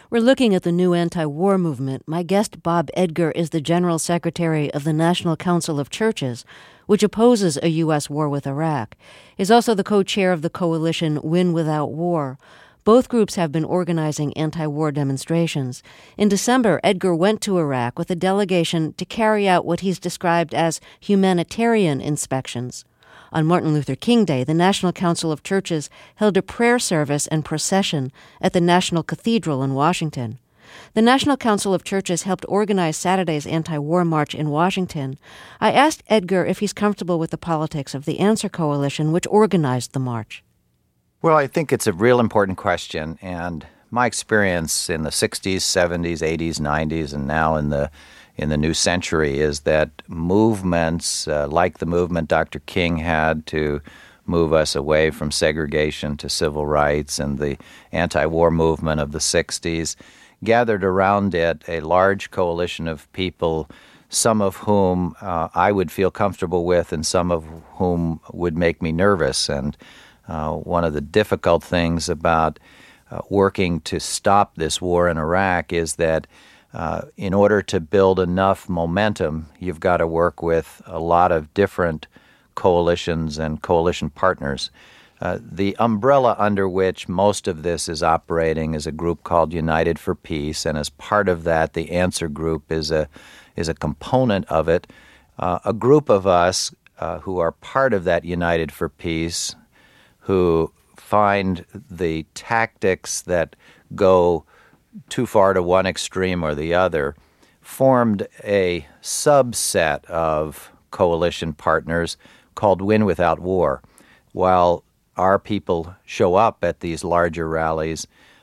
We're looking at the new anti-war movement. My guest, Bob Edgar, is the General Secretary of the National Council of Churches, which opposes a U.S. war with Iraq. He's also the co-chair of the coalition Win Without War. Both groups have been organizing anti-war demonstrations. In December, Edgar went to Iraq with a delegation to carry out what he's described as humanitarian inspections. On Martin Luther King Day, the National Council of Churches held a prayer service and procession at the National Cathedral in Washington. The National Council of Churches helped organize Saturday's anti-war march in Washington. I asked Edgar if he's comfortable with the politics of the Answer Coalition, which organized the march. Well, I think it's a real important question, and my experience in the 60s, 70s, 80s, 90s, and now in the new century is that movements like the movement Dr. King had to move us away from segregation to civil rights, and the anti-war movement of the 60s gathered around it a large coalition of people, some of whom I would feel comfortable with and some of whom would make me nervous. And one of the difficult things about working to stop this war in Iraq is that in order to build enough momentum, you've got to work with a lot of different coalitions and coalition partners. The umbrella under which most of this is operating is a group called United for Peace, and as part of that, the Answer Group is a component of it. A group of us who are part of that United for Peace, who find the tactics that go too far to one extreme or the other, formed a subset of coalition partners called Win Without War. While our people show up at these larger rallies,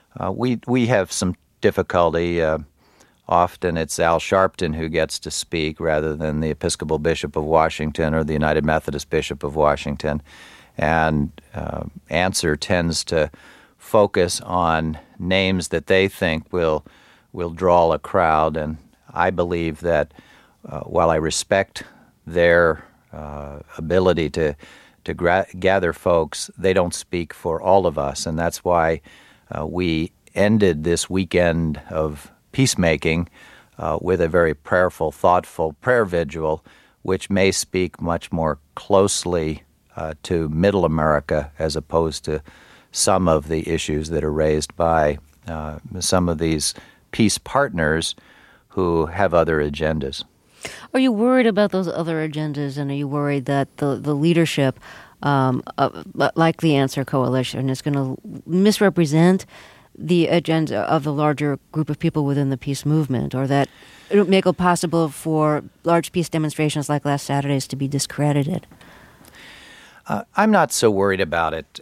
we have some difficulty. Often it's Al Sharpton who gets to speak rather than the Episcopal Bishop of Washington or the United Methodist Bishop of Washington. And Answer tends to focus on names that they think will draw a crowd. And I believe that while I respect their ability to gather folks, they don't speak for all of us. And that's why we ended this weekend of peacemaking with a very prayerful, thoughtful prayer vigil, which may speak much more closely to Middle America as opposed to some of the issues that are raised by some of these peace partners who have other agendas. Are you worried about those other agendas, and are you worried that the leadership, like the Answer Coalition, is going to misrepresent the agenda of the larger group of people within the peace movement, or that it would make it possible for large peace demonstrations like last Saturday's to be discredited? I'm not so worried about it.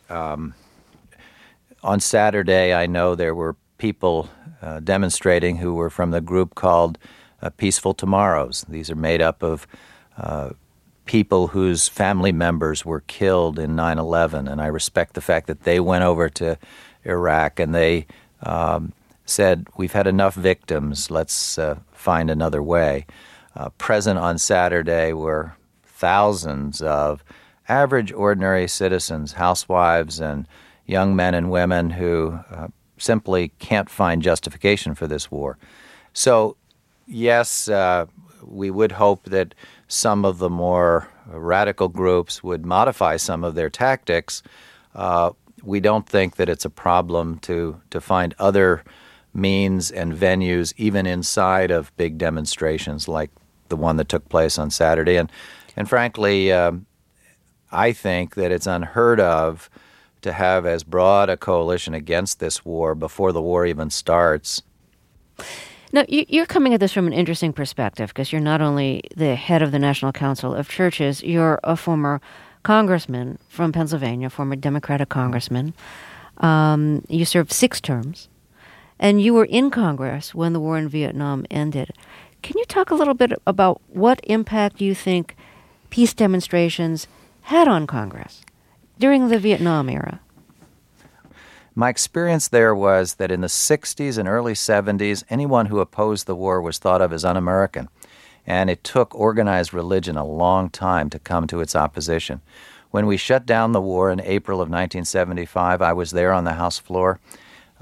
On Saturday, I know there were people demonstrating who were from the group called Peaceful Tomorrows. These are made up of people whose family members were killed in 9/11, and I respect the fact that they went over to Iraq and they said, we've had enough victims, let's find another way. Present on Saturday were thousands of average, ordinary citizens, housewives and young men and women who simply can't find justification for this war. So, yes, we would hope that some of the more radical groups would modify some of their tactics. We don't think that it's a problem to find other means and venues, even inside of big demonstrations like the one that took place on Saturday. And frankly, I think that it's unheard of to have as broad a coalition against this war before the war even starts. Now, you're coming at this from an interesting perspective because you're not only the head of the National Council of Churches, you're a former congressman from Pennsylvania, former Democratic congressman. You served 6 terms, and you were in Congress when the war in Vietnam ended. Can you talk a little bit about what impact you think peace demonstrations had on Congress during the Vietnam era? My experience there was that in the 60s and early 70s, anyone who opposed the war was thought of as un-American. And it took organized religion a long time to come to its opposition. When we shut down the war in April of 1975, I was there on the House floor.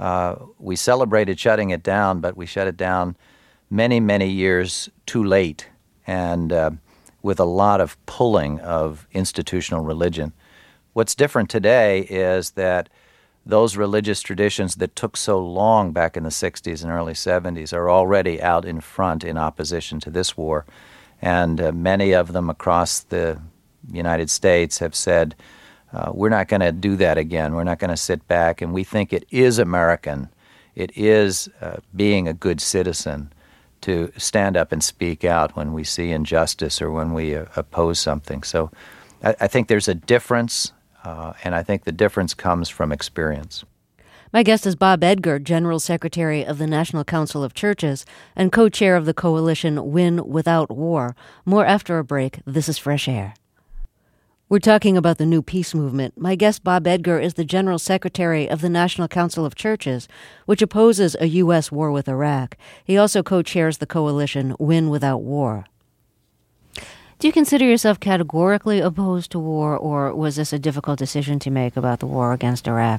We celebrated shutting it down, but we shut it down many, many years too late, and with a lot of pulling of institutional religion. What's different today is that those religious traditions that took so long back in the 60s and early 70s are already out in front in opposition to this war. And many of them across the United States have said, we're not going to do that again. We're not going to sit back. And we think it is American. It is being a good citizen to stand up and speak out when we see injustice or when we oppose something. So I think there's a difference, and I think the difference comes from experience. My guest is Bob Edgar, General Secretary of the National Council of Churches and co-chair of the coalition Win Without War. More after a break. This is Fresh Air. We're talking about the new peace movement. My guest, Bob Edgar, is the General Secretary of the National Council of Churches, which opposes a U.S. war with Iraq. He also co-chairs the coalition Win Without War. Do you consider yourself categorically opposed to war, or was this a difficult decision to make about the war against Iraq?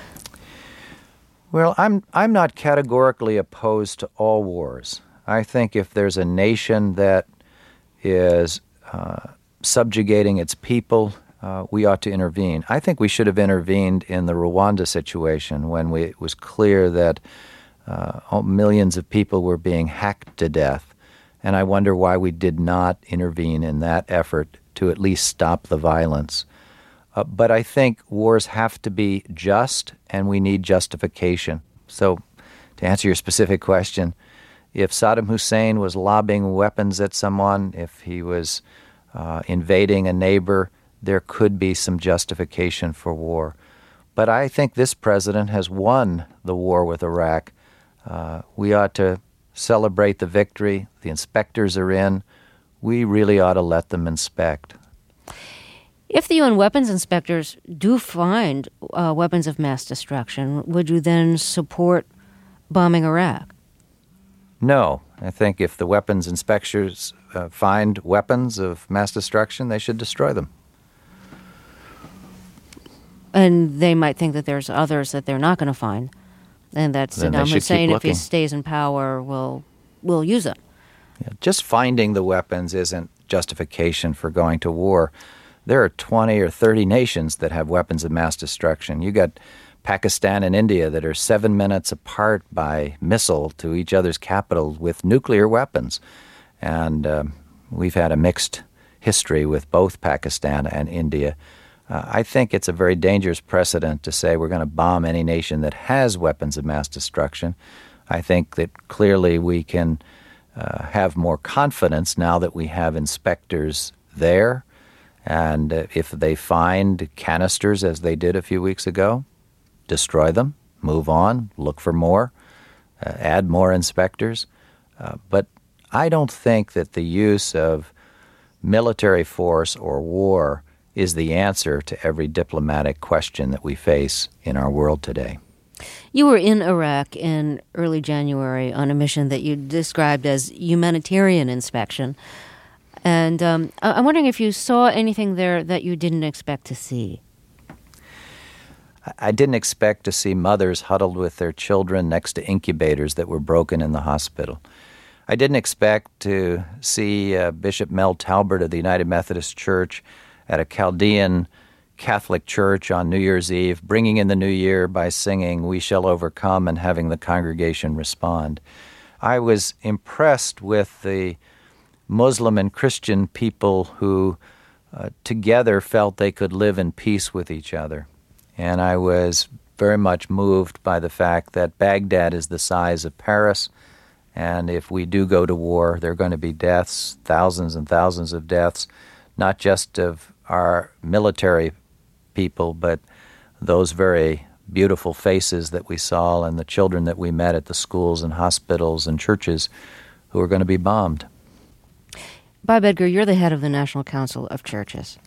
Well, I'm not categorically opposed to all wars. I think if there's a nation that is subjugating its people, we ought to intervene. I think we should have intervened in the Rwanda situation when it was clear that millions of people were being hacked to death. And I wonder why we did not intervene in that effort to at least stop the violence. But I think wars have to be just, and we need justification. So to answer your specific question, if Saddam Hussein was lobbing weapons at someone, if he was invading a neighbor, there could be some justification for war. But I think this president has won the war with Iraq. We ought to celebrate the victory. The inspectors are in. We really ought to let them inspect. If the UN weapons inspectors do find weapons of mass destruction, would you then support bombing Iraq? No. I think if the weapons inspectors find weapons of mass destruction, they should destroy them. And they might think that there's others that they're not going to find, and that Saddam Hussein, if he stays in power, will use them. Yeah, just finding the weapons isn't justification for going to war. There are 20 or 30 nations that have weapons of mass destruction. You got Pakistan and India that are 7 minutes apart by missile to each other's capital with nuclear weapons. And we've had a mixed history with both Pakistan and India. I think it's a very dangerous precedent to say we're going to bomb any nation that has weapons of mass destruction. I think that clearly we can have more confidence now that we have inspectors there. And if they find canisters, as they did a few weeks ago, destroy them, move on, look for more, add more inspectors. But I don't think that the use of military force or war is the answer to every diplomatic question that we face in our world today. You were in Iraq in early January on a mission that you described as humanitarian inspection. And I'm wondering if you saw anything there that you didn't expect to see. I didn't expect to see mothers huddled with their children next to incubators that were broken in the hospital. I didn't expect to see Bishop Mel Talbert of the United Methodist Church at a Chaldean Catholic church on New Year's Eve, bringing in the new year by singing, "We Shall Overcome," and having the congregation respond. I was impressed with the Muslim and Christian people who together felt they could live in peace with each other. And I was very much moved by the fact that Baghdad is the size of Paris, and if we do go to war, there are going to be deaths, thousands and thousands of deaths, not just of our military people, but those very beautiful faces that we saw and the children that we met at the schools and hospitals and churches who are going to be bombed. Bob Edgar, you're the head of the National Council of Churches.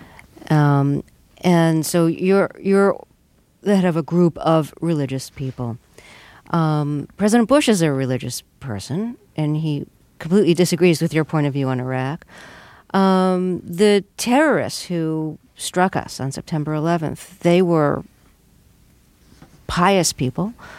And so you're the head of a group of religious people. President Bush is a religious person, and he completely disagrees with your point of view on Iraq. The terrorists who struck us on September 11th, they were pious people.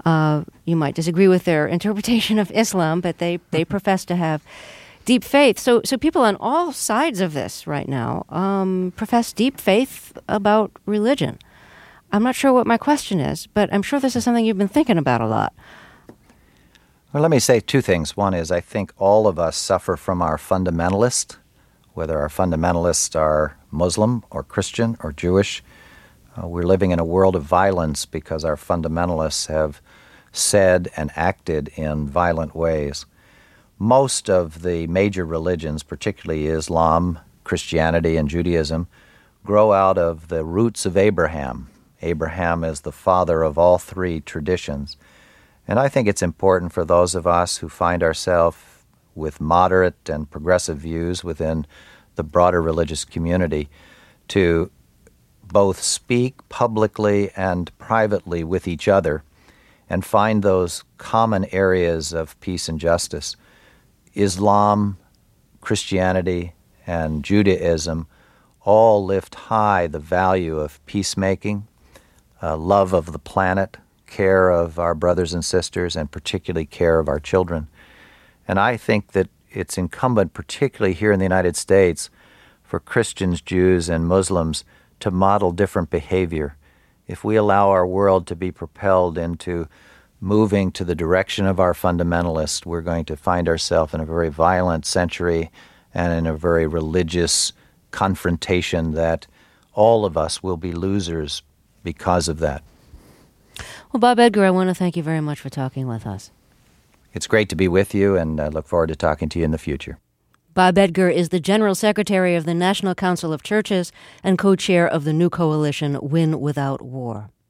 You might disagree with their interpretation of Islam, but they profess to have deep faith. So people on all sides of this right now profess deep faith about religion. I'm not sure what my question is, but I'm sure this is something you've been thinking about a lot. Well, let me say two things. One is I think all of us suffer from our fundamentalist, whether our fundamentalists are Muslim or Christian or Jewish. We're living in a world of violence because our fundamentalists have said and acted in violent ways. Most of the major religions, particularly Islam, Christianity, and Judaism, grow out of the roots of Abraham. Abraham is the father of all three traditions. And I think it's important for those of us who find ourselves with moderate and progressive views within the broader religious community to both speak publicly and privately with each other and find those common areas of peace and justice. Islam, Christianity, and Judaism all lift high the value of peacemaking, love of the planet, care of our brothers and sisters, and particularly care of our children. And I think that it's incumbent, particularly here in the United States, for Christians, Jews, and Muslims to model different behavior. If we allow our world to be propelled into moving to the direction of our fundamentalists, we're going to find ourselves in a very violent century and in a very religious confrontation that all of us will be losers because of that. Well, Bob Edgar, I want to thank you very much for talking with us. It's great to be with you, and I look forward to talking to you in the future. Bob Edgar is the General Secretary of the National Council of Churches and co-chair of the new coalition Win Without War.